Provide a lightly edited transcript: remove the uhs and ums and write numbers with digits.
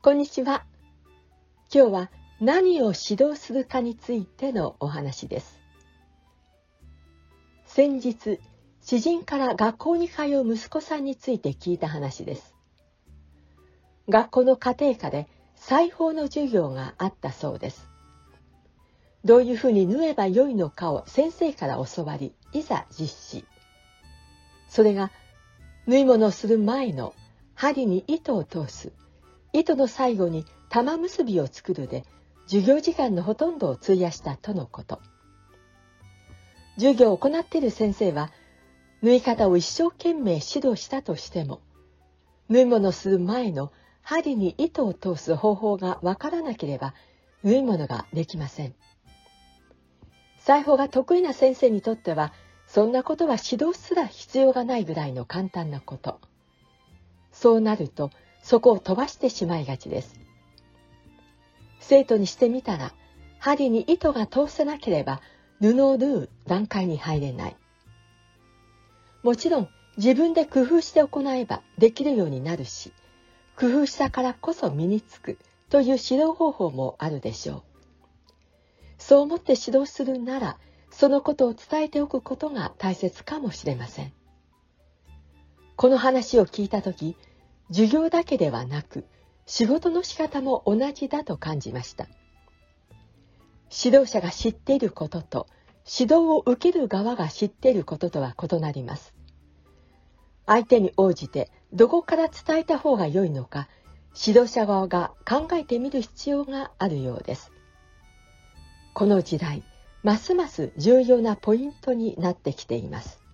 こんにちは。今日は何を指導するかについてのお話です。先日、知人から学校に通う息子さんについて聞いた話です。学校の家庭科で裁縫の授業があったそうです。どういうふうに縫えばよいのかを先生から教わり、いざ実施。それが縫い物をする前の針に糸を通す、糸の最後に玉結びを作るで、授業時間のほとんどを費やしたとのこと。授業を行っている先生は、縫い方を一生懸命指導したとしても、縫い物をする前の針に糸を通す方法がわからなければ、縫い物ができません。裁縫が得意な先生にとっては、そんなことは指導すら必要がないぐらいの簡単なこと。そうなると、そこを飛ばしてしまいがちです。生徒にしてみたら、針に糸が通せなければ布を縫う段階に入れない。もちろん自分で工夫して行えばできるようになるし、工夫したからこそ身につくという指導方法もあるでしょう。そう思って指導するなら、そのことを伝えておくことが大切かもしれません。この話を聞いたとき、授業だけではなく、仕事の仕方も同じだと感じました。指導者が知っていることと、指導を受ける側が知っていることとは異なります。相手に応じてどこから伝えた方が良いのか、指導者側が考えてみる必要があるようです。この時代、ますます重要なポイントになってきています。